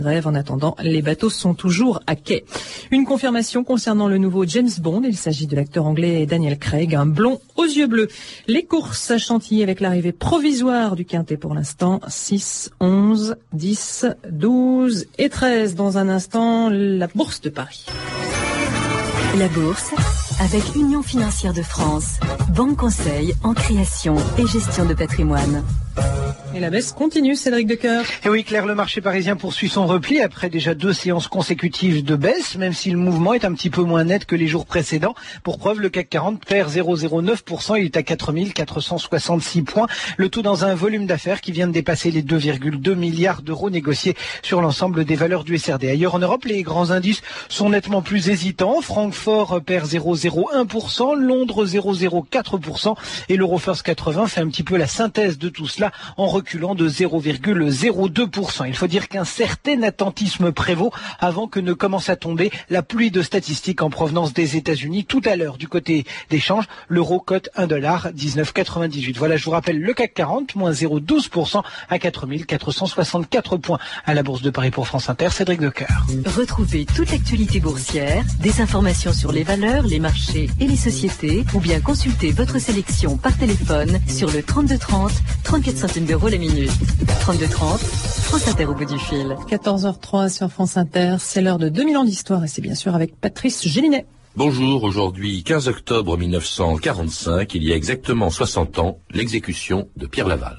Grève. En attendant, les bateaux sont toujours à quai. Une confirmation concernant le nouveau James Bond. Il s'agit de l'acteur anglais Daniel Craig, un blond aux yeux bleus. Les courses à Chantilly avec l'arrivée provisoire du Quintet pour l'instant. 6, 11, 10, 12 et 13. Dans un instant, la Bourse de Paris. La Bourse avec Union Financière de France. Banque conseil en création et gestion de patrimoine. Et la baisse continue, Cédric Decoeur. Et oui, Claire, le marché parisien poursuit son repli après déjà 2 séances consécutives de baisse, même si le mouvement est un petit peu moins net que les jours précédents. Pour preuve, le CAC 40 perd 0,09%, il est à 4466 points. Le tout dans un volume d'affaires qui vient de dépasser les 2,2 milliards d'euros négociés sur l'ensemble des valeurs du SRD. Ailleurs en Europe, les grands indices sont nettement plus hésitants. Francfort perd 0,01%, Londres 0,04% et l'Euro First 80 fait un petit peu la synthèse de tout cela en reculant de 0,02%. Il faut dire qu'un certain attentisme prévaut avant que ne commence à tomber la pluie de statistiques en provenance des États-Unis. Tout à l'heure, du côté des changes, l'euro cote $1,19,98. Voilà, je vous rappelle, le CAC 40, moins 0,12% à 4464 points. À la Bourse de Paris pour France Inter, Cédric Decoeur. Retrouvez toute l'actualité boursière, des informations sur les valeurs, les marchés et les sociétés, ou bien consultez votre sélection par téléphone sur le 3230, 34 centimes d'euros la minute. 3230, France Inter au bout du fil. 14h03 sur France Inter, c'est l'heure de 2000 ans d'histoire et c'est bien sûr avec Patrice Gélinet. Bonjour, aujourd'hui 15 octobre 1945, il y a exactement 60 ans, l'exécution de Pierre Laval.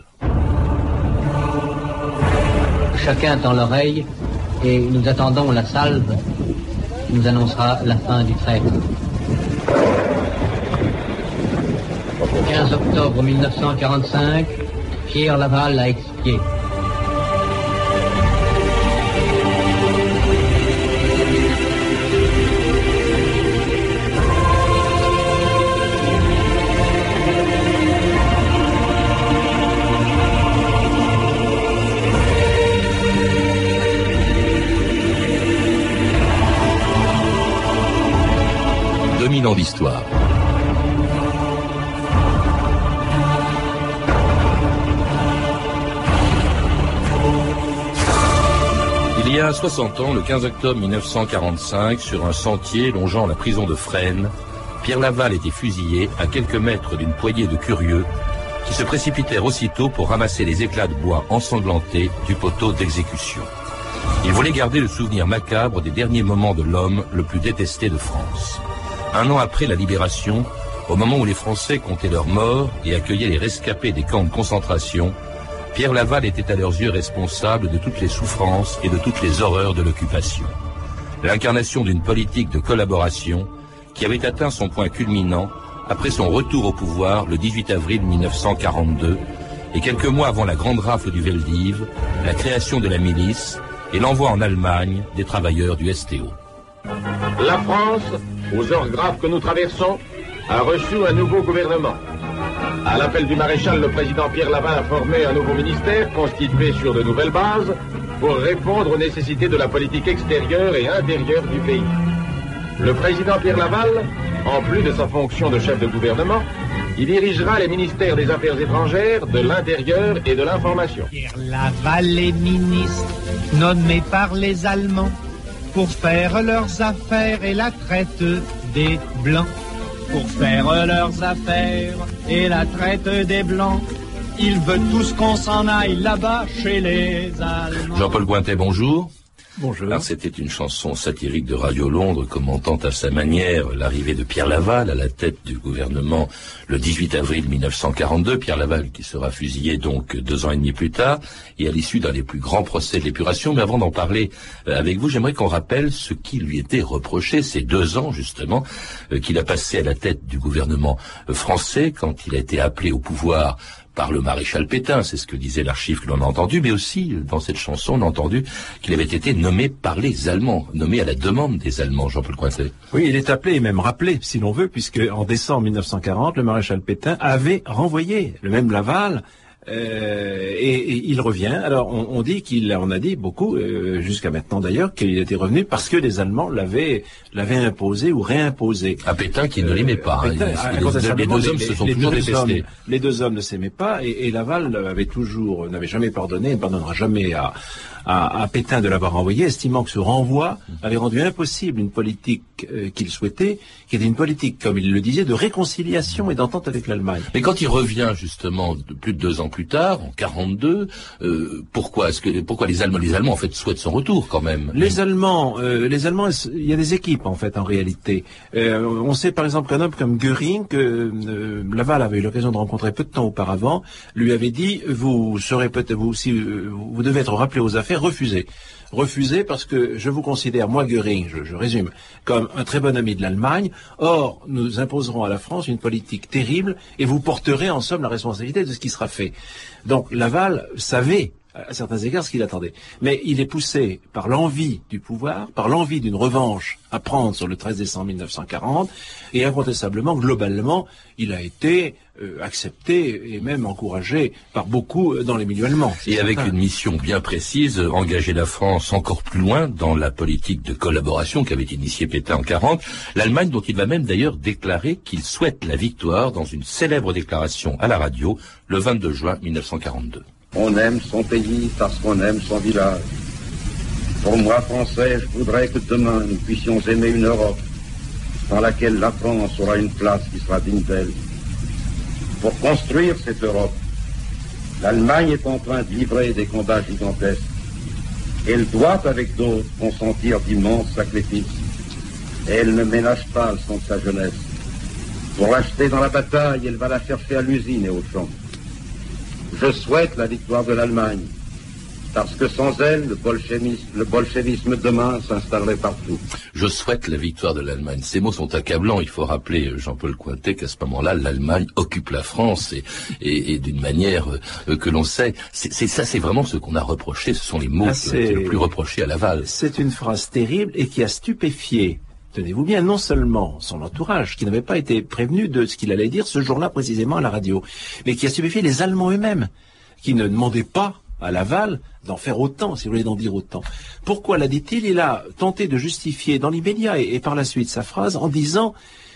Chacun tend l'oreille et nous attendons la salve qui nous annoncera la fin du traître. 15 octobre 1945, Pierre Laval a expié. Ans d'histoire. Il y a 60 ans, le 15 octobre 1945, sur un sentier longeant la prison de Fresnes, Pierre Laval était fusillé à quelques mètres d'une poignée de curieux qui se précipitèrent aussitôt pour ramasser les éclats de bois ensanglantés du poteau d'exécution. Il voulait garder le souvenir macabre des derniers moments de l'homme le plus détesté de France. Un an après la libération, au moment où les Français comptaient leurs morts et accueillaient les rescapés des camps de concentration, Pierre Laval était à leurs yeux responsable de toutes les souffrances et de toutes les horreurs de l'occupation. L'incarnation d'une politique de collaboration qui avait atteint son point culminant après son retour au pouvoir le 18 avril 1942 et quelques mois avant la grande rafle du Veldiv, la création de la milice et l'envoi en Allemagne des travailleurs du STO. La France, aux heures graves que nous traversons, a reçu un nouveau gouvernement. À l'appel du maréchal, le président Pierre Laval a formé un nouveau ministère constitué sur de nouvelles bases pour répondre aux nécessités de la politique extérieure et intérieure du pays. Le président Pierre Laval, en plus de sa fonction de chef de gouvernement, il dirigera les ministères des Affaires étrangères, de l'Intérieur et de l'Information. Pierre Laval est ministre, nommé par les Allemands, pour faire leurs affaires et la traite des Blancs. Pour faire leurs affaires et la traite des Blancs, ils veulent tous qu'on s'en aille là-bas chez les Allemands. Jean-Paul Cointet, bonjour. Bonjour. Alors, c'était une chanson satirique de Radio Londres commentant à sa manière l'arrivée de Pierre Laval à la tête du gouvernement le 18 avril 1942. Pierre Laval qui sera fusillé donc 2 ans et demi plus tard et à l'issue d'un des plus grands procès de l'épuration. Mais avant d'en parler avec vous, j'aimerais qu'on rappelle ce qui lui était reproché ces 2 ans justement qu'il a passé à la tête du gouvernement français quand il a été appelé au pouvoir par le maréchal Pétain, c'est ce que disait l'archive que l'on a entendu, mais aussi, dans cette chanson, on a entendu qu'il avait été nommé par les Allemands, nommé à la demande des Allemands, Jean-Paul Cointet. Oui, il est appelé et même rappelé, si l'on veut, puisque en décembre 1940, le maréchal Pétain avait renvoyé le même Laval, et il revient. Alors, on dit on a dit beaucoup, jusqu'à maintenant d'ailleurs, qu'il était revenu parce que les Allemands l'avaient imposé ou réimposé. À Pétain qui ne l'aimait pas. Pétain, les 2 hommes se sont toujours détestés. Les 2 hommes ne s'aimaient pas et Laval n'avait jamais pardonné, ne pardonnera jamais à Pétain de l'avoir renvoyé, estimant que ce renvoi avait rendu impossible une politique qu'il souhaitait, qui était une politique, comme il le disait, de réconciliation et d'entente avec l'Allemagne. Mais quand il revient justement plus de 2 ans plus tard, en 42, pourquoi les Allemands en fait souhaitent son retour quand même? Les Allemands, il y a des équipes en fait en réalité. On sait par exemple qu'un homme comme Göring, que Laval avait eu l'occasion de rencontrer peu de temps auparavant, lui avait dit vous devez être rappelé aux affaires, refusez parce que je vous considère, moi Göring, je résume, comme un très bon ami de l'Allemagne. Or, nous imposerons à la France une politique terrible et vous porterez en somme la responsabilité de ce qui sera fait. Donc Laval savait à certains égards ce qu'il attendait. Mais il est poussé par l'envie du pouvoir, par l'envie d'une revanche à prendre sur le 13 décembre 1940, et incontestablement, globalement, il a été accepté et même encouragé par beaucoup dans les milieux allemands. Et avec une mission bien précise, engager la France encore plus loin dans la politique de collaboration qu'avait initiée Pétain en 40, l'Allemagne dont il va même d'ailleurs déclarer qu'il souhaite la victoire dans une célèbre déclaration à la radio le 22 juin 1942. On aime son pays parce qu'on aime son village. Pour moi, Français, je voudrais que demain nous puissions aimer une Europe dans laquelle la France aura une place qui sera digne d'elle. Pour construire cette Europe, l'Allemagne est en train de livrer des combats gigantesques. Elle doit, avec d'autres, consentir d'immenses sacrifices. Et elle ne ménage pas le sang de sa jeunesse. Pour l'acheter dans la bataille, elle va la chercher à l'usine et au champ. Je souhaite la victoire de l'Allemagne, parce que sans elle, le bolchevisme demain s'installerait partout. Je souhaite la victoire de l'Allemagne. Ces mots sont accablants. Il faut rappeler, Jean-Paul Cointet, qu'à ce moment-là, l'Allemagne occupe la France et d'une manière que l'on sait. C'est vraiment ce qu'on a reproché. Ce sont les mots le plus reprochés à Laval. C'est une phrase terrible et qui a stupéfié, tenez-vous bien, non seulement son entourage, qui n'avait pas été prévenu de ce qu'il allait dire ce jour-là précisément à la radio, mais qui a stupéfié les Allemands eux-mêmes, qui ne demandaient pas à Laval d'en faire autant, si vous voulez, d'en dire autant. Pourquoi l'a dit-il? Il a tenté de justifier dans l'immédiat et par la suite sa phrase en disant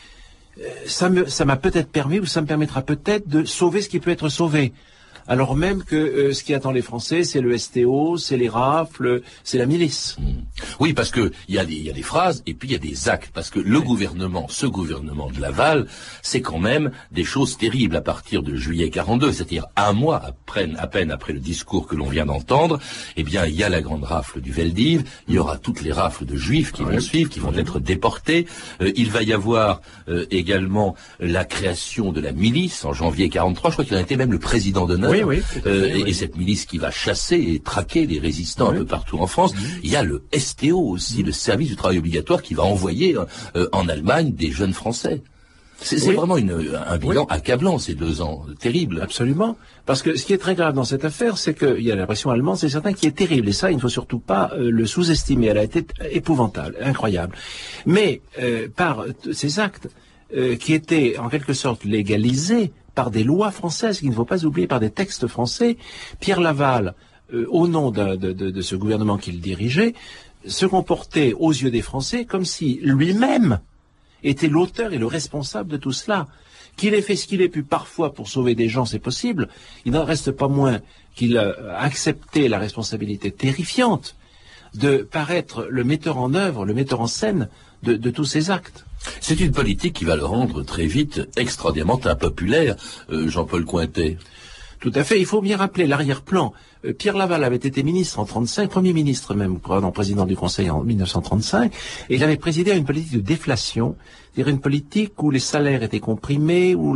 ça m'a peut-être permis, ou ça me permettra peut-être de sauver ce qui peut être sauvé. Alors même que ce qui attend les Français, c'est le STO, c'est les rafles, c'est la milice. Oui, parce que il y a des phrases et puis il y a des actes. Parce que ce gouvernement de Laval, c'est quand même des choses terribles à partir de juillet 42, c'est-à-dire un mois à peine après le discours que l'on vient d'entendre. Eh bien, il y a la grande rafle du Veldiv, il y aura toutes les rafles de Juifs qui vont suivre, qui vont être déportés. Il va y avoir également la création de la milice en janvier 43. Je crois qu'il en était même le président d'honneur. Oui, et cette milice qui va chasser et traquer les résistants un peu partout en France. Il y a le STO aussi, le service du travail obligatoire, qui va envoyer en Allemagne des jeunes Français. C'est vraiment un bilan accablant, ces 2 ans, terrible. Absolument. Parce que ce qui est très grave dans cette affaire, c'est qu'il y a la pression allemande, c'est certain, qui est terrible. Et ça, il ne faut surtout pas le sous-estimer. Elle a été épouvantable, incroyable. Mais par ces actes qui étaient en quelque sorte légalisés par des lois françaises, qu'il ne faut pas oublier, par des textes français, Pierre Laval, au nom de ce gouvernement qu'il dirigeait, se comportait aux yeux des Français comme si lui-même était l'auteur et le responsable de tout cela. Qu'il ait fait ce qu'il ait pu parfois pour sauver des gens, c'est possible. Il n'en reste pas moins qu'il a accepté la responsabilité terrifiante de paraître le metteur en œuvre, le metteur en scène de tous ces actes. C'est une politique qui va le rendre très vite extraordinairement impopulaire, Jean-Paul Cointet. Tout à fait. Il faut bien rappeler l'arrière-plan. Pierre Laval avait été ministre en 1935, Premier ministre même, président du Conseil en 1935, et il avait présidé à une politique de déflation, c'est-à-dire une politique où les salaires étaient comprimés, où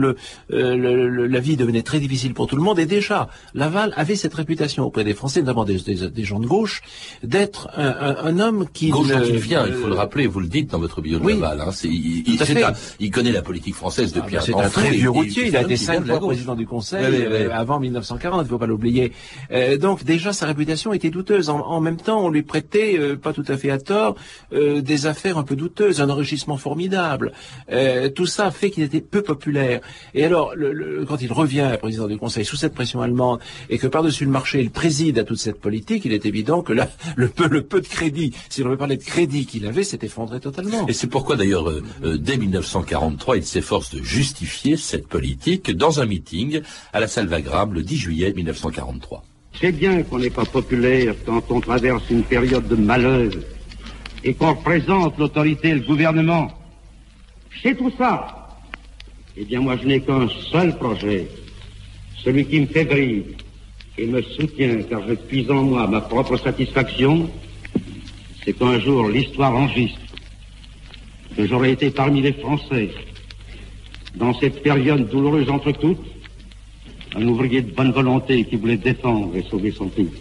la vie devenait très difficile pour tout le monde, et déjà, Laval avait cette réputation auprès des Français, notamment des gens de gauche, d'être un homme qui... Gauche dont il vient, il faut le rappeler, vous le dites dans votre bio de Laval, hein, il connaît la politique française depuis un temps. C'est un très vieux routier, il a été 5 fois président du Conseil avant 1940, il ne faut pas l'oublier. Donc déjà sa réputation était douteuse. En même temps, on lui prêtait, pas tout à fait à tort, des affaires un peu douteuses, un enrichissement formidable. Tout ça fait qu'il était peu populaire. Et alors, quand il revient président du Conseil sous cette pression allemande et que par-dessus le marché, il préside à toute cette politique, il est évident que là, le peu de crédit, si on veut parler de crédit qu'il avait, s'est effondré totalement. Et c'est pourquoi d'ailleurs, dès 1943, il s'efforce de justifier cette politique dans un meeting à la salle Wagram le 10 juillet 1943. C'est bien qu'on n'est pas populaire quand on traverse une période de malheur et qu'on représente l'autorité et le gouvernement. C'est tout ça. Eh bien, moi, je n'ai qu'un seul projet, celui qui me fait briller et me soutient, car je puise en moi ma propre satisfaction, c'est qu'un jour l'histoire enregistre que j'aurais été parmi les Français, dans cette période douloureuse entre toutes, un ouvrier de bonne volonté qui voulait défendre et sauver son pays.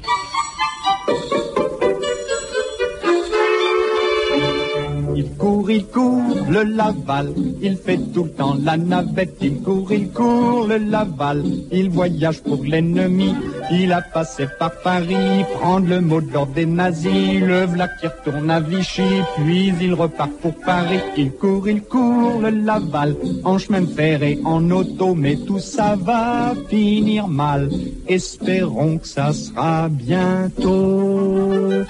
Il court, le Laval, il fait tout le temps la navette, il court, le Laval, il voyage pour l'ennemi, il a passé par Paris, prendre le mot d'ordre des nazis, le v'là qui retourne à Vichy, puis il repart pour Paris, il court, le Laval, en chemin de fer et en auto, mais tout ça va finir mal, espérons que ça sera bientôt.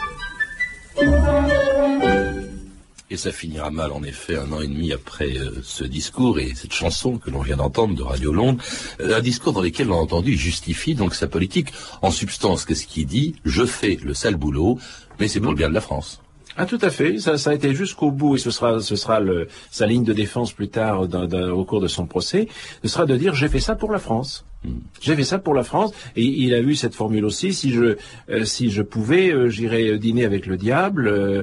Et ça finira mal, en effet, 1 an et demi après ce discours et cette chanson que l'on vient d'entendre de Radio Londres, un discours dans lequel, on a entendu, il justifie donc sa politique. En substance, qu'est-ce qu'il dit? Je fais le sale boulot, mais c'est pour le bien de la France. Ah, tout à fait. Ça a été jusqu'au bout, et ce sera sa ligne de défense plus tard au cours de son procès. Ce sera de dire j'ai fait ça pour la France. J'ai fait ça pour la France, et il a eu cette formule aussi. Si je pouvais, j'irais dîner avec le diable.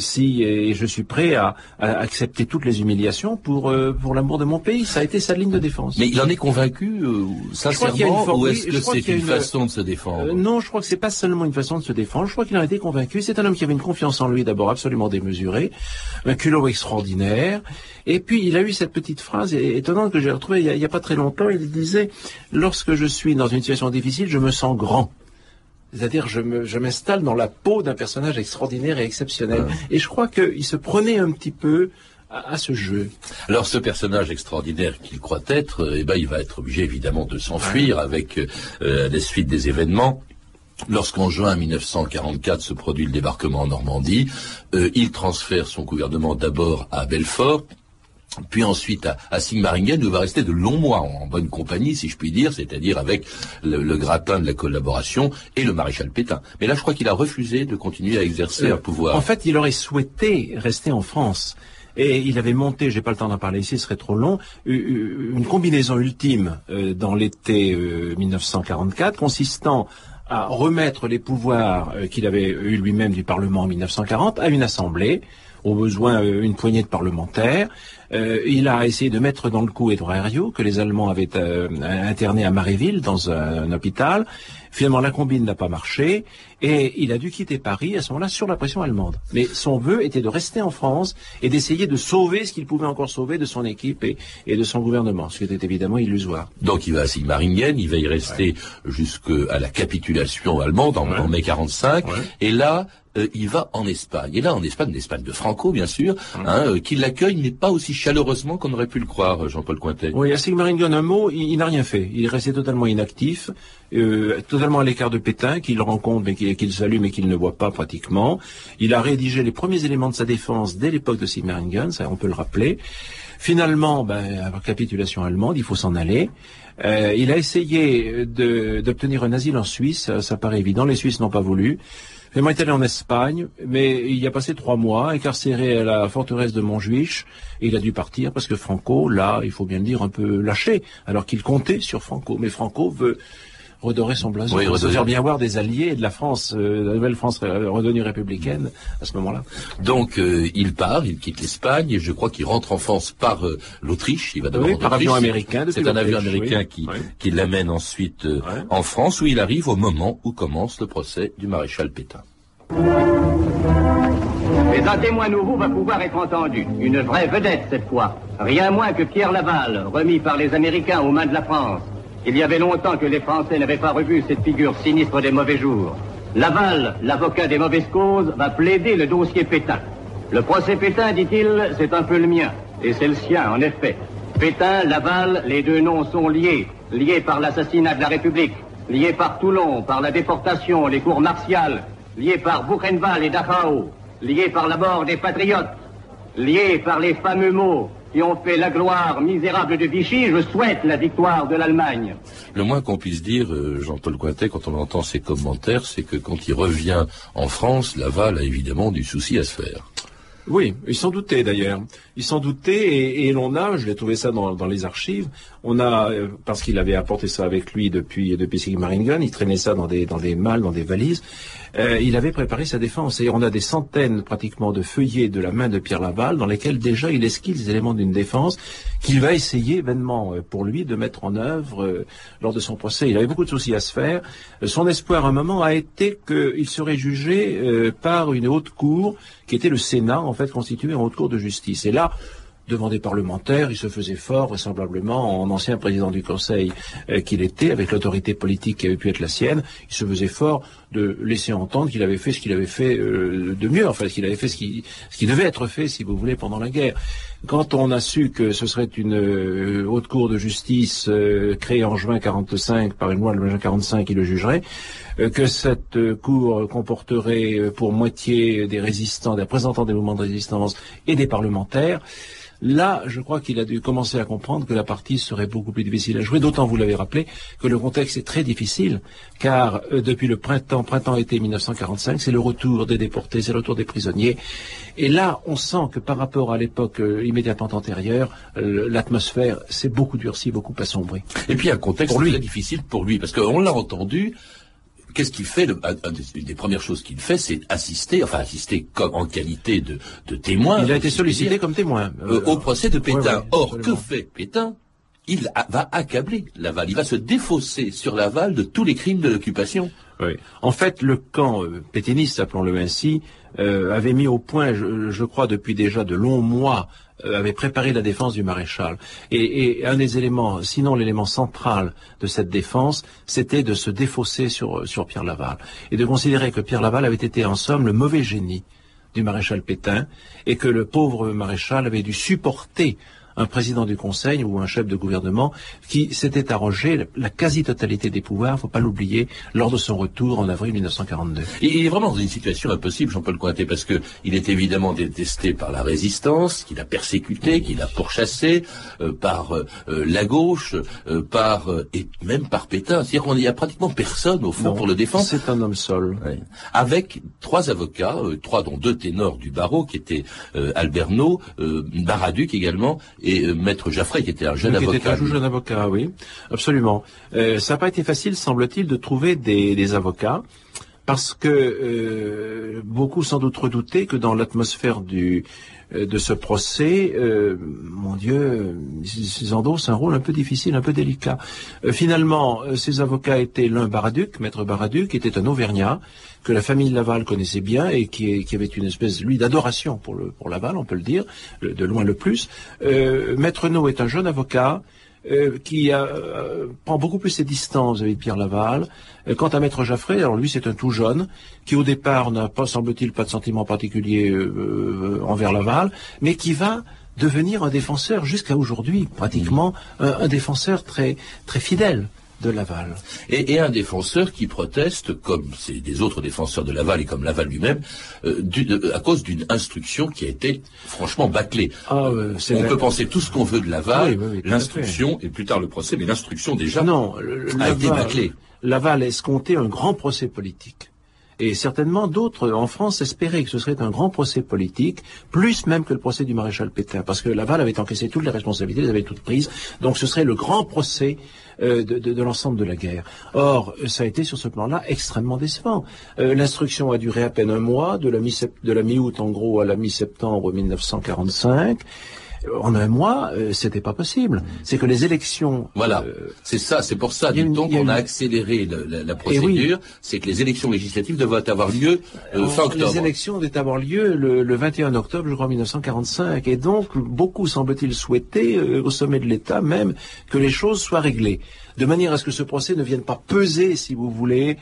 Et je suis prêt à accepter toutes les humiliations pour l'amour de mon pays. Ça a été sa ligne de défense. Mais il en est convaincu, sincèrement, ou est-ce que c'est une façon de se défendre? Non, je crois que c'est pas seulement une façon de se défendre. Je crois qu'il en a été convaincu. C'est un homme qui avait une confiance en lui d'abord absolument démesurée, un culot extraordinaire. Et puis il a eu cette petite phrase étonnante que j'ai retrouvée il y a pas très longtemps. Il disait: lorsque je suis dans une situation difficile, je me sens grand. C'est-à-dire, je m'installe dans la peau d'un personnage extraordinaire et exceptionnel. Et je crois qu'il se prenait un petit peu à ce jeu. Alors, ce personnage extraordinaire qu'il croit être, il va être obligé évidemment de s'enfuir avec la suite des événements. Lorsqu'en juin 1944 se produit le débarquement en Normandie, il transfère son gouvernement d'abord à Belfort, puis ensuite à Sigmaringen, où il va rester de longs mois en bonne compagnie, si je puis dire, c'est-à-dire avec le gratin de la collaboration et le maréchal Pétain. Mais là, je crois qu'il a refusé de continuer à exercer un pouvoir. En fait, il aurait souhaité rester en France. Et il avait monté, j'ai pas le temps d'en parler ici, ce serait trop long, une combinaison ultime dans l'été 1944, consistant à remettre les pouvoirs qu'il avait eu lui-même du Parlement en 1940 à une assemblée, au besoin une poignée de parlementaires. Il a essayé de mettre dans le coup Édouard Herriot, que les Allemands avaient interné à Maréville, dans un hôpital. Finalement, la combine n'a pas marché, et il a dû quitter Paris à ce moment-là sur la pression allemande. Mais son vœu était de rester en France et d'essayer de sauver ce qu'il pouvait encore sauver de son équipe et de son gouvernement, ce qui était évidemment illusoire. Donc il va à Sigmaringen, il va y rester jusqu'à la capitulation allemande en mai 1945, et là, il va en Espagne. Et là, en Espagne, l'Espagne de Franco, bien sûr, qui l'accueille, mais pas aussi chaleureusement qu'on aurait pu le croire, Jean-Paul Cointet. Oui, à Sigmaringen, un mot, il n'a rien fait. Il est resté totalement inactif, totalement à l'écart de Pétain, qu'il rencontre, mais qu'il salue, mais qu'il ne voit pas pratiquement. Il a rédigé les premiers éléments de sa défense dès l'époque de Sigmaringen, ça on peut le rappeler. Finalement, capitulation allemande, il faut s'en aller. Il a essayé d'obtenir un asile en Suisse, ça paraît évident, les Suisses n'ont pas voulu. Il est allé en Espagne, mais il y a passé 3 mois, incarcéré à la forteresse de Montjuich, et il a dû partir parce que Franco, là, il faut bien le dire, un peu lâché, alors qu'il comptait sur Franco. Mais Franco veut redorer son blason, se faire bien voir des alliés de la France, la nouvelle France redevenue républicaine à ce moment-là. Donc il part, il quitte l'Espagne, et je crois qu'il rentre en France par l'Autriche. Il va d'abord par avion américain. C'est un avion américain qui l'amène ensuite en France, où il arrive au moment où commence le procès du maréchal Pétain. Mais un témoin nouveau va pouvoir être entendu. Une vraie vedette cette fois. Rien moins que Pierre Laval, remis par les Américains aux mains de la France. Il y avait longtemps que les Français n'avaient pas revu cette figure sinistre des mauvais jours. Laval, l'avocat des mauvaises causes, va plaider le dossier Pétain. Le procès Pétain, dit-il, c'est un peu le mien. Et c'est le sien, en effet. Pétain, Laval, les deux noms sont liés. Liés par l'assassinat de la République. Liés par Toulon, par la déportation, les cours martiales. Liés par Buchenwald et Dachau. Liés par la mort des patriotes. Liés par les fameux mots qui ont fait la gloire misérable de Vichy, je souhaite la victoire de l'Allemagne. Le moins qu'on puisse dire, Jean-Paul Cointet, quand on entend ses commentaires, c'est que quand il revient en France, Laval a évidemment du souci à se faire. Oui, ils s'en doutaient d'ailleurs. Ils s'en doutaient et l'on a, je l'ai trouvé ça dans les archives, on a, parce qu'il avait apporté ça avec lui depuis Sigmaringen, il traînait ça dans des malles, dans des valises, il avait préparé sa défense. Et on a des centaines pratiquement de feuillets de la main de Pierre Laval dans lesquels déjà il esquisse les éléments d'une défense qu'il va essayer vainement pour lui de mettre en œuvre lors de son procès. Il avait beaucoup de soucis à se faire. Son espoir à un moment a été qu'il serait jugé par une haute cour qui était le Sénat, en fait constitué en haute cour de justice. Et là, devant des parlementaires, il se faisait fort, vraisemblablement, en ancien président du Conseil qu'il était, avec l'autorité politique qui avait pu être la sienne, il se faisait fort de laisser entendre qu'il avait fait ce qu'il avait fait de mieux, enfin, qu'il avait fait ce qui devait être fait, si vous voulez, pendant la guerre. Quand on a su que ce serait une haute cour de justice créée en juin 45 par une loi de juin 45 qui le jugerait, que cette cour comporterait pour moitié des résistants, des représentants des mouvements de résistance et des parlementaires, là, je crois qu'il a dû commencer à comprendre que la partie serait beaucoup plus difficile à jouer, d'autant, vous l'avez rappelé, que le contexte est très difficile, car depuis le printemps-été 1945, c'est le retour des déportés, c'est le retour des prisonniers. Et là, on sent que par rapport à l'époque immédiatement antérieure, l'atmosphère s'est beaucoup durcie, beaucoup assombrie. Et puis un contexte très difficile pour lui, parce qu'on l'a entendu. Qu'est-ce qu'il fait? Une des premières choses qu'il fait, c'est assister comme en qualité de témoin. Il a été sollicité comme témoin. Au procès de Pétain. Oui, Or, absolument. que fait Pétain? Il va accabler Laval. Il va se défausser sur Laval de tous les crimes de l'occupation. Oui. En fait, le camp pétainiste, appelons-le ainsi, avait mis au point, je crois, depuis déjà de longs mois, avait préparé la défense du maréchal. Et un des éléments, sinon l'élément central de cette défense, c'était de se défausser sur Pierre Laval. Et de considérer que Pierre Laval avait été en somme le mauvais génie du maréchal Pétain, et que le pauvre maréchal avait dû supporter un président du Conseil ou un chef de gouvernement qui s'était arrogé la quasi-totalité des pouvoirs, faut pas l'oublier, lors de son retour en avril 1942. Il est vraiment dans une situation impossible, Jean-Paul Cointet, parce que il est évidemment détesté par la résistance, qu'il a persécuté, qu'il a pourchassé, par la gauche, et même par Pétain. C'est-à-dire qu'il n'y a pratiquement personne, au fond, pour le défendre. C'est un homme seul. Ouais. Avec 3 avocats, 3 dont 2 ténors du barreau, qui étaient Albernaud, Baraduc également, et Maître Jaffray, qui était un jeune avocat. Qui était un jeune avocat, oui, absolument. Ça n'a pas été facile, semble-t-il, de trouver des avocats, parce que beaucoup sans doute redoutaient que dans l'atmosphère de ce procès, mon Dieu, ils endossent un rôle un peu difficile, un peu délicat. Finalement, ces avocats étaient l'un Baraduc, Maître Baraduc, qui était un Auvergnat, que la famille Laval connaissait bien et qui avait une espèce, lui, d'adoration pour Laval, on peut le dire, de loin le plus. Maître No est un jeune avocat, qui prend beaucoup plus ses distances avec Pierre Laval. Quant à Maître Jaffray, alors lui c'est un tout jeune, qui au départ n'a pas, semble-t-il, pas de sentiment particulier envers Laval, mais qui va devenir un défenseur jusqu'à aujourd'hui, pratiquement, un défenseur très, très fidèle de Laval. Et un défenseur qui proteste, comme c'est des autres défenseurs de Laval et comme Laval lui-même, à cause d'une instruction qui a été franchement bâclée. On peut penser tout ce qu'on veut de Laval, oui, l'instruction, et plus tard le procès, mais l'instruction déjà a été bâclée. Laval escomptait un grand procès politique. Et certainement d'autres en France espéraient que ce serait un grand procès politique, plus même que le procès du maréchal Pétain, parce que Laval avait encaissé toutes les responsabilités, les avait toutes prises, donc ce serait le grand procès de l'ensemble de la guerre. Or, ça a été sur ce plan-là extrêmement décevant. L'instruction a duré à peine un mois, de la mi-août en gros à la mi-septembre 1945. En un mois, c'était pas possible. C'est que les élections... Voilà, c'est ça, c'est pour ça, dit-on, qu'on a accéléré la procédure, c'est que les élections législatives devaient avoir lieu fin octobre. Les élections devaient avoir lieu le 21 octobre, je crois, 1945, et donc, beaucoup, semble-t-il, souhaiter, au sommet de l'État même, que les choses soient réglées. De manière à ce que ce procès ne vienne pas peser, si vous voulez,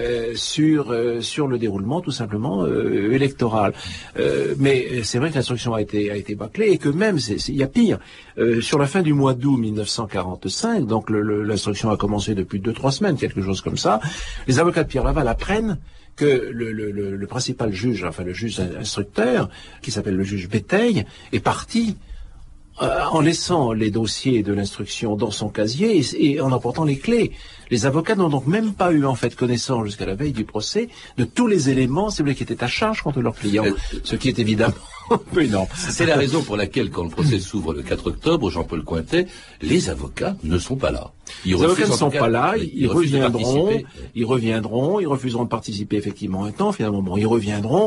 sur le déroulement, tout simplement, électoral. Mais c'est vrai que l'instruction a été bâclée, et que même, il y a pire. Sur la fin du mois d'août 1945, donc l'instruction a commencé depuis 2-3 semaines, quelque chose comme ça, les avocats de Pierre Laval apprennent que le principal juge, enfin le juge instructeur, qui s'appelle le juge Béteille, est parti en laissant les dossiers de l'instruction dans son casier et en emportant les clés. Les avocats n'ont donc même pas eu en fait connaissance jusqu'à la veille du procès de tous les éléments, si vous voulez, qui étaient à charge contre leurs clients, ce qui est évidemment un peu énorme. C'est la raison pour laquelle, quand le procès s'ouvre le 4 octobre, Jean-Paul Cointet, les avocats ne sont pas là. Les avocats ne sont pas là, ils reviendront, ils refuseront de participer effectivement un temps, finalement, bon, ils reviendront,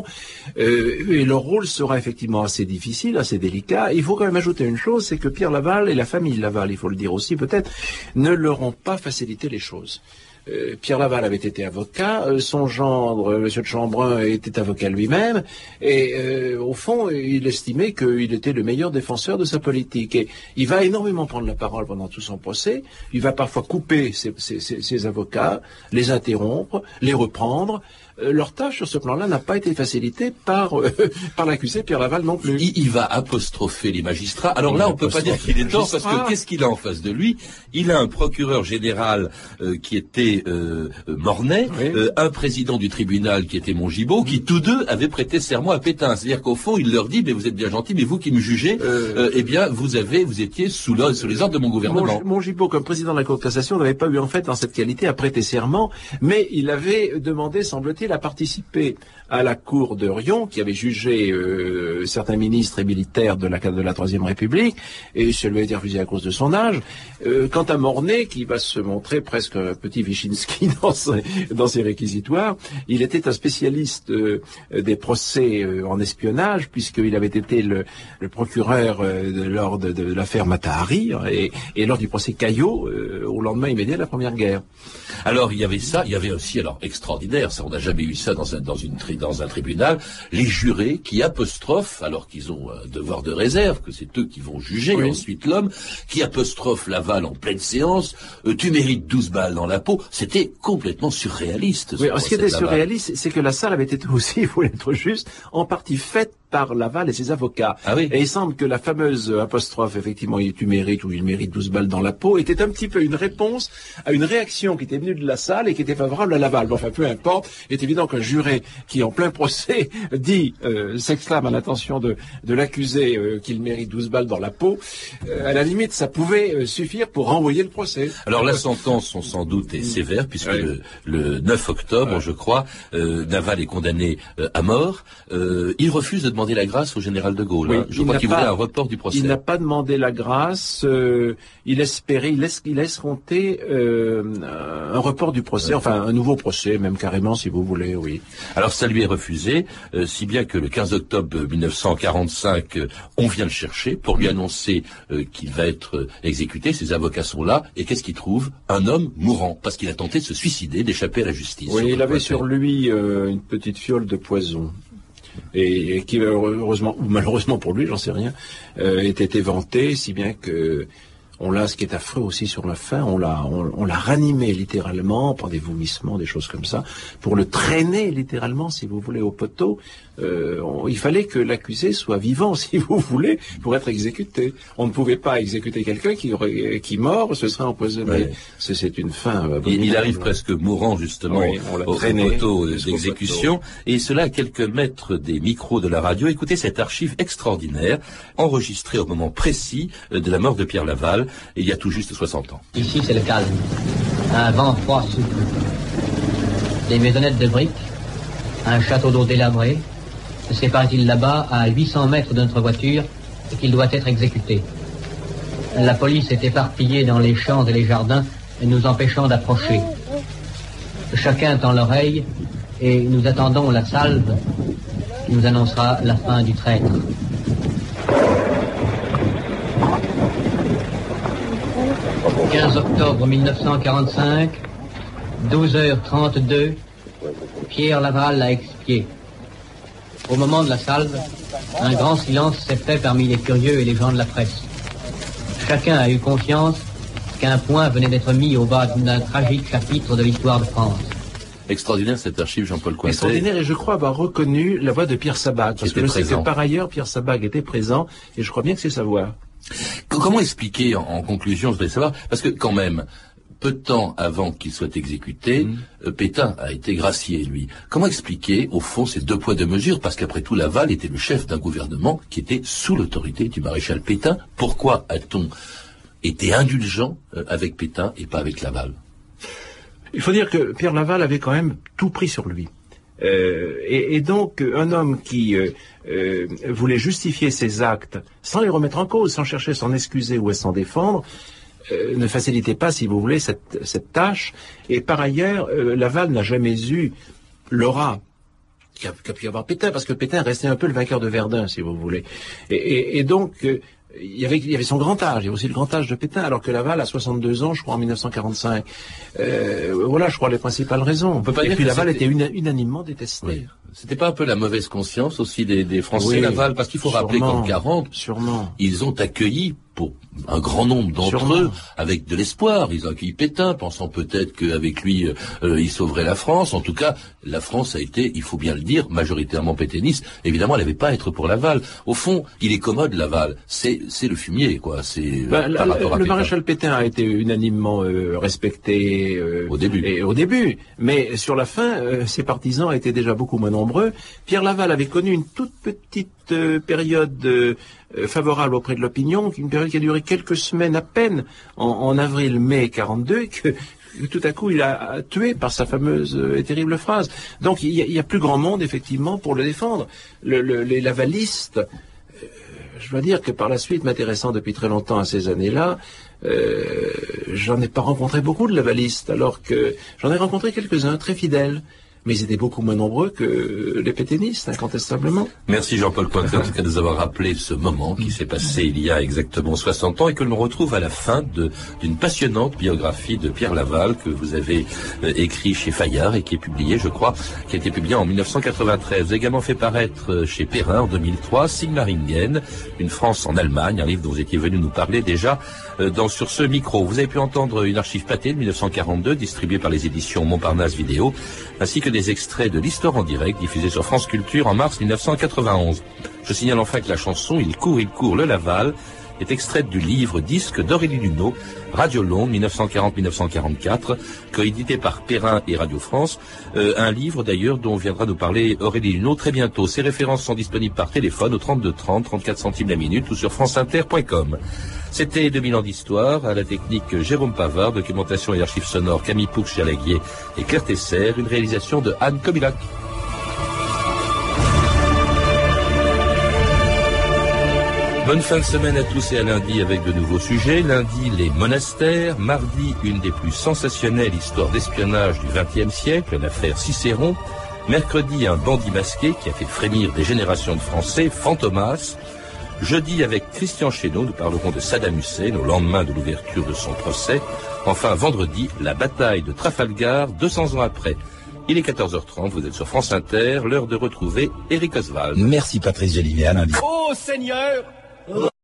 et leur rôle sera effectivement assez difficile, assez délicat. Il faut quand même ajouter une chose, c'est que Pierre Laval et la famille Laval, il faut le dire aussi peut-être, ne leur ont pas facilité les choses. Pierre Laval avait été avocat, son gendre, Monsieur de Chambrun, était avocat lui-même, et au fond, il estimait qu'il était le meilleur défenseur de sa politique. Et il va énormément prendre la parole pendant tout son procès, il va parfois couper ses avocats, les interrompre, les reprendre. Leur tâche sur ce plan-là n'a pas été facilitée par l'accusé Pierre Laval non plus. Il va apostropher les magistrats. Alors là, on peut pas dire qu'il est tort, parce que qu'est-ce qu'il a en face de lui? Il a un procureur général qui était Mornay, oui. Un président du tribunal qui était Mongibaud, qui tous deux avaient prêté serment à Pétain. C'est-à-dire qu'au fond, il leur dit, mais vous êtes bien gentils, mais vous qui me jugez, eh bien, vous étiez sous les ordres de mon gouvernement. Mongibaud, comme président de la Cour de cassation, n'avait pas eu en fait dans cette qualité à prêter serment, mais il avait demandé, semble-t-il, a participé à la cour de Rion, qui avait jugé certains ministres et militaires de la Troisième République, et ça lui a été refusé à cause de son âge. Quant à Mornay, qui va se montrer presque un petit Wyszynski dans ses réquisitoires, il était un spécialiste des procès en espionnage, puisqu'il avait été le procureur lors de l'affaire Mata-Hari, et lors du procès Caillot, au lendemain immédiat de la Première Guerre. Alors, il y avait ça, il y avait aussi, alors, extraordinaire, ça, on n'a jamais eu ça dans un tribunal, les jurés qui apostrophent, alors qu'ils ont un devoir de réserve, que c'est eux qui vont juger, oui. Ensuite l'homme, qui apostrophe Laval en pleine séance, tu mérites 12 balles dans la peau, c'était complètement surréaliste. Oui, ce qui était surréaliste, c'est que la salle avait été aussi, il faut être juste, en partie faite par Laval et ses avocats. Ah oui. Et il semble que la fameuse apostrophe, effectivement, tu mérites ou il mérite 12 balles dans la peau, était un petit peu une réponse à une réaction qui était venue de la salle et qui était favorable à Laval. Bon, enfin, peu importe. Il est évident qu'un juré qui, en plein procès, s'exclame à l'intention de l'accusé qu'il mérite 12 balles dans la peau, à la limite, ça pouvait suffire pour renvoyer le procès. Alors, la sentence, sans doute, est sévère, puisque le 9 octobre, je crois, Laval est condamné à mort. Il refuse de demander la grâce au général de Gaulle. Oui, je crois qu'il voulait un report du procès. Il n'a pas demandé la grâce. Il espérait, il a escompté un report du procès, enfin un nouveau procès, même carrément, si vous voulez, oui. Alors ça lui est refusé, si bien que le 15 octobre 1945, on vient le chercher pour lui annoncer qu'il va être exécuté. Ses avocats sont là, et qu'est-ce qu'il trouve? Un homme mourant, parce qu'il a tenté de se suicider, d'échapper à la justice. Oui, il avait sur lui une petite fiole de poison. Et qui, heureusement, ou malheureusement pour lui, j'en sais rien, était éventé, si bien que ce qui est affreux aussi sur la fin, on l'a ranimé littéralement par des vomissements, des choses comme ça, pour le traîner littéralement, si vous voulez, au poteau. Il fallait que l'accusé soit vivant, si vous voulez, pour être exécuté. On ne pouvait pas exécuter quelqu'un qui mort, ce serait empoisonné. Ouais. C'est une fin. Il arrive presque mourant, justement, au poteau d'exécution. Et cela à quelques mètres des micros de la radio. Écoutez cette archive extraordinaire, enregistrée au moment précis de la mort de Pierre Laval, il y a tout juste 60 ans. Ici, c'est le calme. Un vent froid souffle. Des maisonnettes de briques, un château d'eau délabré. C'est, paraît-il, là-bas, à 800 mètres de notre voiture, qu'il doit être exécuté. La police est éparpillée dans les champs et les jardins, nous empêchant d'approcher. Chacun tend l'oreille, et nous attendons la salve qui nous annoncera la fin du traître. « 15 octobre 1945, 12h32, Pierre Laval a expié. Au moment de la salve, un grand silence s'est fait parmi les curieux et les gens de la presse. Chacun a eu conscience qu'un point venait d'être mis au bas d'un tragique chapitre de l'histoire de France. » Extraordinaire cette archive, Jean-Paul Cointet. Extraordinaire, et je crois avoir reconnu la voix de Pierre Sabag, parce que je sais que par ailleurs Pierre Sabag était présent, et je crois bien que c'est sa voix. Comment expliquer, en conclusion, je voudrais savoir, parce que quand même, peu de temps avant qu'il soit exécuté, Pétain a été gracié, lui. Comment expliquer, au fond, ces deux poids deux mesures? Parce qu'après tout, Laval était le chef d'un gouvernement qui était sous l'autorité du maréchal Pétain. Pourquoi a-t-on été indulgent avec Pétain et pas avec Laval? Il faut dire que Pierre Laval avait quand même tout pris sur lui. Et donc, un homme qui voulait justifier ses actes sans les remettre en cause, sans chercher à s'en excuser ou à s'en défendre, ne facilitait pas, si vous voulez, cette tâche. Et par ailleurs, Laval n'a jamais eu l'aura qu'a pu avoir Pétain, parce que Pétain restait un peu le vainqueur de Verdun, si vous voulez. Et donc, il y avait son grand âge, il y avait aussi le grand âge de Pétain, alors que Laval a 62 ans, je crois, en 1945. Voilà, je crois, les principales raisons. On peut pas dire puis que Laval était unanimement détesté. Oui. C'était pas un peu la mauvaise conscience aussi des Français, oui, Laval? Parce qu'il faut rappeler qu'en 40, ils ont accueilli, pour un grand nombre d'entre eux, avec de l'espoir. Ils ont accueilli Pétain, pensant peut-être qu'avec lui, il sauverait la France. En tout cas, la France a été, il faut bien le dire, majoritairement pétainiste. Évidemment, elle n'avait pas à être pour Laval. Au fond, il est commode, Laval. C'est le fumier, quoi. C'est par rapport à le Pétain. maréchal Pétain a été unanimement respecté au début. Mais sur la fin, ses partisans étaient déjà beaucoup moins nombreux. Pierre Laval avait connu une toute petite période favorable auprès de l'opinion, une période qui a duré quelques semaines à peine, en avril-mai 42, que tout à coup il a tué par sa fameuse et terrible phrase. Donc il y a plus grand monde, effectivement, pour le défendre. Les lavalistes, je dois dire que par la suite, m'intéressant depuis très longtemps à ces années-là, j'en ai pas rencontré beaucoup de lavalistes, alors que j'en ai rencontré quelques-uns très fidèles. Mais ils étaient beaucoup moins nombreux que les pétainistes, incontestablement. Merci Jean-Paul Cointet, en tout cas, de nous avoir rappelé ce moment qui s'est passé il y a exactement 60 ans et que l'on retrouve à la fin d'une passionnante biographie de Pierre Laval que vous avez écrit chez Fayard et qui est publiée, je crois, qui a été publiée en 1993. Vous avez également fait paraître chez Perrin en 2003 Sigmaringen, une France en Allemagne, un livre dont vous étiez venu nous parler déjà sur ce micro. Vous avez pu entendre une archive pâtée de 1942 distribuée par les éditions Montparnasse Vidéo, ainsi que des extraits de l'Histoire en direct diffusée sur France Culture en mars 1991. Je signale enfin que la chanson Il court le Laval est extraite du livre disque d'Aurélie Luneau, Radio Longue 1940-1944, coédité par Perrin et Radio France, un livre d'ailleurs dont viendra nous parler Aurélie Luneau très bientôt. Ces références sont disponibles par téléphone au 32 30, 34 centimes la minute ou sur franceinter.com. C'était 2000 ans d'histoire, à la technique Jérôme Pavard, documentation et archives sonores Camille Poux-Chalaguier et Claire Tesser, une réalisation de Anne Kobilac. Bonne fin de semaine à tous et à lundi avec de nouveaux sujets. Lundi, les monastères. Mardi, une des plus sensationnelles histoires d'espionnage du XXe siècle, l'affaire Cicéron. Mercredi, un bandit masqué qui a fait frémir des générations de Français, Fantomas. Jeudi, avec Christian Chesneau, nous parlerons de Saddam Hussein au lendemain de l'ouverture de son procès. Enfin, vendredi, la bataille de Trafalgar, 200 ans après. Il est 14h30, vous êtes sur France Inter, l'heure de retrouver Éric Oswald. Merci Patrice Gélivet, à lundi. Oh Seigneur!